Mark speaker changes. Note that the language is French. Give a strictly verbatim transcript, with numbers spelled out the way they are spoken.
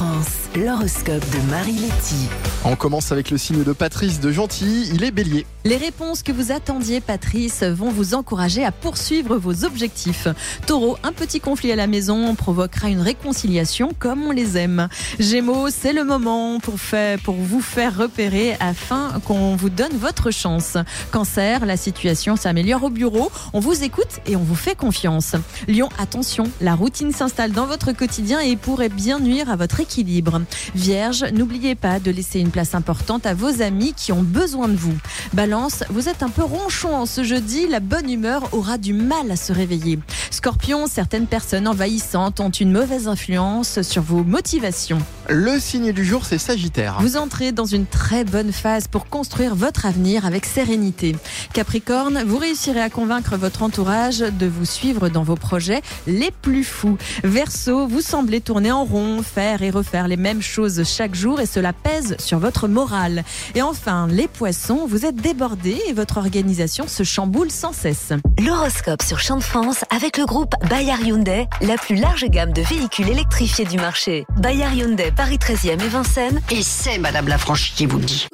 Speaker 1: France, l'horoscope de Marie Letty.
Speaker 2: On commence avec le signe de Patrice de Gentilly, il est Bélier.
Speaker 3: Les réponses que vous attendiez, Patrice, vont vous encourager à poursuivre vos objectifs. Taureau, un petit conflit à la maison provoquera une réconciliation comme on les aime. Gémeaux, c'est le moment pour, faire, pour vous faire repérer afin qu'on vous donne votre chance. Cancer, la situation s'améliore au bureau, on vous écoute et on vous fait confiance. Lion, attention, la routine s'installe dans votre quotidien et pourrait bien nuire à votre équilibre. Vierge, n'oubliez pas de laisser une place importante à vos amis qui ont besoin de vous. Balance, vous êtes un peu ronchon en ce jeudi, la bonne humeur aura du mal à se réveiller. Scorpion, certaines personnes envahissantes ont une mauvaise influence sur vos motivations.
Speaker 2: Le signe du jour, c'est Sagittaire.
Speaker 3: Vous entrez dans une très bonne phase pour construire votre avenir avec sérénité. Capricorne, vous réussirez à convaincre votre entourage de vous suivre dans vos projets les plus fous. Verseau, vous semblez tourner en rond, faire et refaire les mêmes choses chaque jour et cela pèse sur votre morale. Et enfin, les poissons, vous êtes débordés et votre organisation se chamboule sans cesse.
Speaker 1: L'horoscope sur Champ de France avec le groupe Bayard Hyundai, la plus large gamme de véhicules électrifiés du marché. Bayard Hyundai, Paris treizième et Vincennes.
Speaker 4: Et c'est Madame la franchise qui vous le dit.